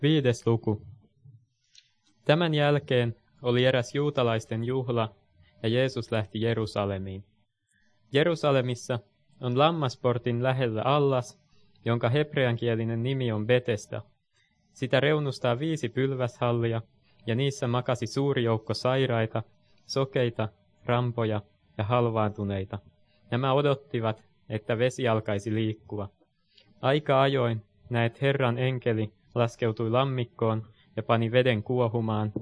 5. luku. Tämän jälkeen oli eräs juutalaisten juhla, ja Jeesus lähti Jerusalemiin. Jerusalemissa on Lammasportin lähellä allas, jonka hebreankielinen nimi on Betesda. Sitä reunustaa 5 pylväshallia, ja niissä makasi suuri joukko sairaita, sokeita, rampoja ja halvaantuneita. Nämä odottivat, että vesi alkaisi liikkua. Aika ajoin näet Herran enkeli laskeutui lammikkoon ja pani veden kuohumaan.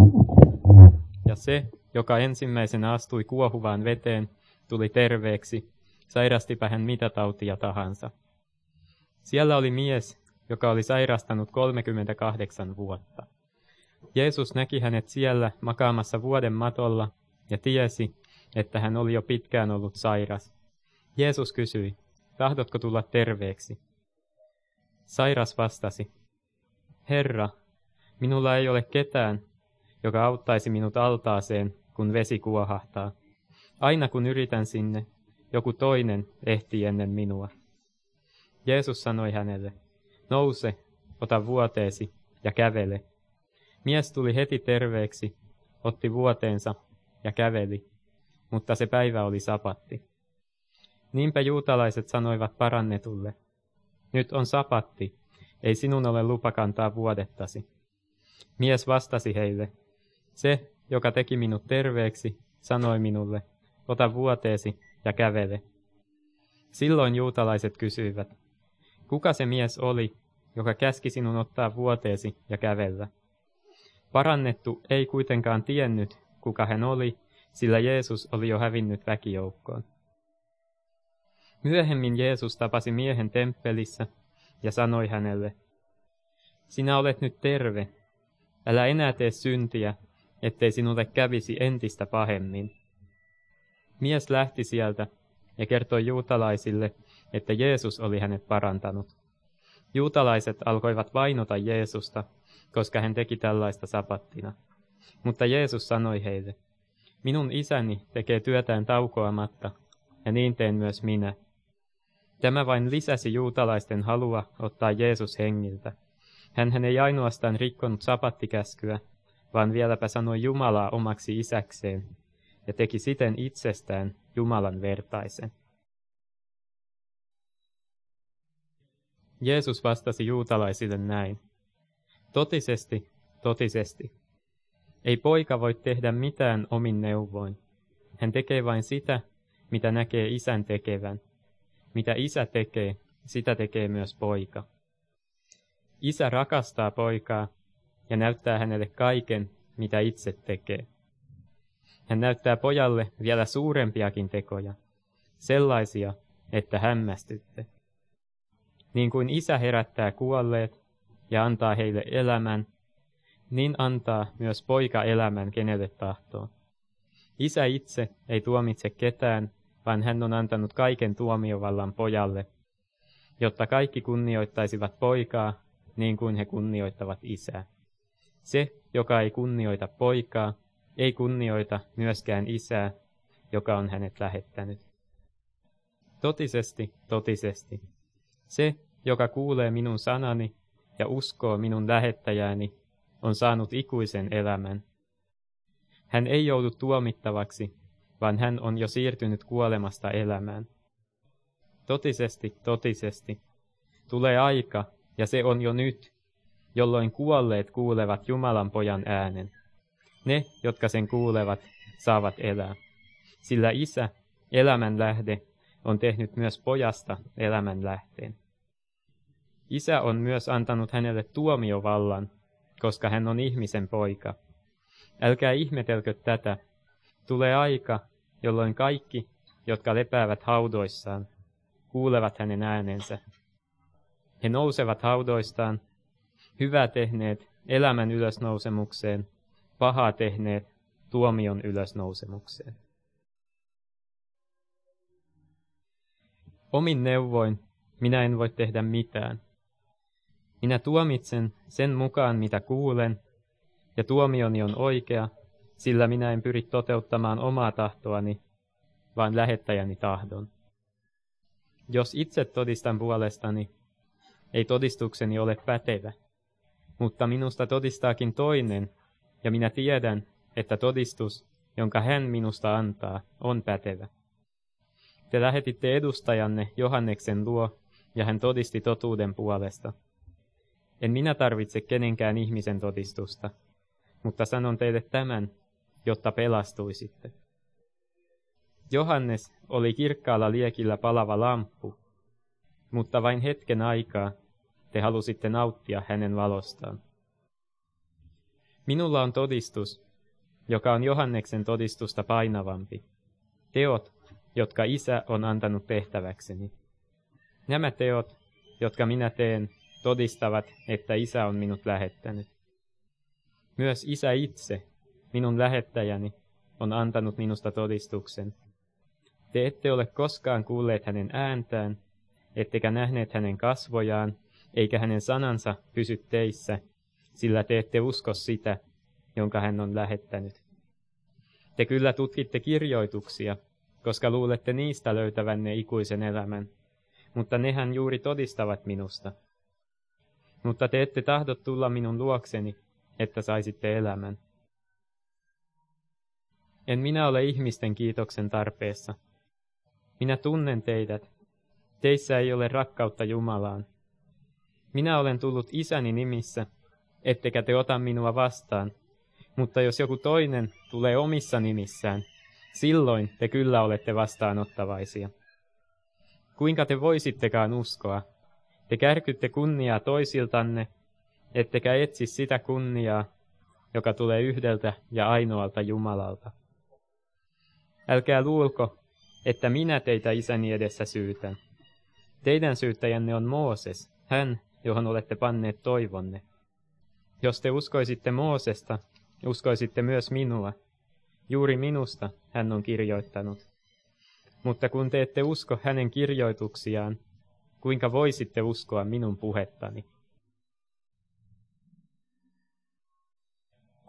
Ja se, joka ensimmäisenä astui kuohuvaan veteen, tuli terveeksi, sairastipä hän mitä tautia tahansa. Siellä oli mies, joka oli sairastanut 38 vuotta. Jeesus näki hänet siellä makaamassa vuoden matolla ja tiesi, että hän oli jo pitkään ollut sairas. Jeesus kysyi, tahdotko tulla terveeksi? Sairas vastasi, Herra, minulla ei ole ketään, joka auttaisi minut altaaseen, kun vesi kuohahtaa. Aina kun yritän sinne, joku toinen ehtii ennen minua. Jeesus sanoi hänelle, nouse, ota vuoteesi ja kävele. Mies tuli heti terveeksi, otti vuoteensa ja käveli, mutta se päivä oli sapatti. Niinpä juutalaiset sanoivat parannetulle, nyt on sapatti, ei sinun ole lupa kantaa vuodettasi. Mies vastasi heille, se, joka teki minut terveeksi, sanoi minulle, ota vuoteesi ja kävele. Silloin juutalaiset kysyivät, kuka se mies oli, joka käski sinun ottaa vuoteesi ja kävellä? Parannettu ei kuitenkaan tiennyt, kuka hän oli, sillä Jeesus oli jo hävinnyt väkijoukkoon. Myöhemmin Jeesus tapasi miehen temppelissä ja sanoi hänelle, sinä olet nyt terve, älä enää tee syntiä, ettei sinulle kävisi entistä pahemmin. Mies lähti sieltä ja kertoi juutalaisille, että Jeesus oli hänet parantanut. Juutalaiset alkoivat vainota Jeesusta, koska hän teki tällaista sapattina. Mutta Jeesus sanoi heille, minun isäni tekee työtään taukoamatta, ja niin teen myös minä. Tämä vain lisäsi juutalaisten halua ottaa Jeesus hengiltä. Hänhän ei ainoastaan rikkonut sapattikäskyä, vaan vieläpä sanoi Jumalaa omaksi isäkseen, ja teki siten itsestään Jumalan vertaisen. Jeesus vastasi juutalaisille näin. Totisesti, totisesti. Ei poika voi tehdä mitään omin neuvoin. Hän tekee vain sitä, mitä näkee isän tekevän. Mitä isä tekee, sitä tekee myös poika. Isä rakastaa poikaa ja näyttää hänelle kaiken, mitä itse tekee. Hän näyttää pojalle vielä suurempiakin tekoja, sellaisia, että hämmästytte. Niin kuin isä herättää kuolleet ja antaa heille elämän, niin antaa myös poika elämän kenelle tahtoo. Isä itse ei tuomitse ketään, vaan hän on antanut kaiken tuomiovallan pojalle, jotta kaikki kunnioittaisivat poikaa niin kuin he kunnioittavat isää. Se, joka ei kunnioita poikaa, ei kunnioita myöskään isää, joka on hänet lähettänyt. Totisesti, totisesti. Se, joka kuulee minun sanani ja uskoo minun lähettäjääni, on saanut ikuisen elämän. Hän ei joudu tuomittavaksi, vaan hän on jo siirtynyt kuolemasta elämään. Totisesti, totisesti. Tulee aika, ja se on jo nyt, jolloin kuolleet kuulevat Jumalan pojan äänen. Ne, jotka sen kuulevat, saavat elää. Sillä isä, elämän lähde, on tehnyt myös pojasta elämän lähteen. Isä on myös antanut hänelle tuomiovallan, koska hän on ihmisen poika. Älkää ihmetelkö tätä. Tulee aika, jolloin kaikki, jotka lepäävät haudoissaan, kuulevat hänen äänensä. He nousevat haudoistaan, hyvää tehneet elämän ylösnousemukseen, pahaa tehneet tuomion ylösnousemukseen. Omin neuvoin minä en voi tehdä mitään. Minä tuomitsen sen mukaan, mitä kuulen, ja tuomioni on oikea, sillä minä en pyri toteuttamaan omaa tahtoani, vaan lähettäjäni tahdon. Jos itse todistan puolestani, ei todistukseni ole pätevä. Mutta minusta todistaakin toinen, ja minä tiedän, että todistus, jonka hän minusta antaa, on pätevä. Te lähetitte edustajanne Johanneksen luo, ja hän todisti totuuden puolesta. En minä tarvitse kenenkään ihmisen todistusta, mutta sanon teille tämän, jotta pelastuisitte. Johannes oli kirkkaalla liekillä palava lamppu, mutta vain hetken aikaa te halusitte nauttia hänen valostaan. Minulla on todistus, joka on Johanneksen todistusta painavampi. Teot, jotka Isä on antanut tehtäväkseni. Nämä teot, jotka minä teen, todistavat, että Isä on minut lähettänyt. Myös Isä itse, minun lähettäjäni, on antanut minusta todistuksen. Te ette ole koskaan kuulleet hänen ääntään, ettekä nähneet hänen kasvojaan, eikä hänen sanansa pysy teissä, sillä te ette usko sitä, jonka hän on lähettänyt. Te kyllä tutkitte kirjoituksia, koska luulette niistä löytävänne ikuisen elämän, mutta nehän juuri todistavat minusta. Mutta te ette tahdo tulla minun luokseni, että saisitte elämän. En minä ole ihmisten kiitoksen tarpeessa. Minä tunnen teidät. Teissä ei ole rakkautta Jumalaan. Minä olen tullut Isäni nimissä, ettekä te ota minua vastaan. Mutta jos joku toinen tulee omissa nimissään, silloin te kyllä olette vastaanottavaisia. Kuinka te voisittekaan uskoa? Te kärkytte kunniaa toisiltanne, ettekä etsi sitä kunniaa, joka tulee yhdeltä ja ainoalta Jumalalta. Älkää luulko, että minä teitä Isäni edessä syytän. Teidän syyttäjänne on Mooses, hän, johon olette panneet toivonne. Jos te uskoisitte Moosesta, uskoisitte myös minua. Juuri minusta hän on kirjoittanut. Mutta kun te ette usko hänen kirjoituksiaan, kuinka voisitte uskoa minun puhettani?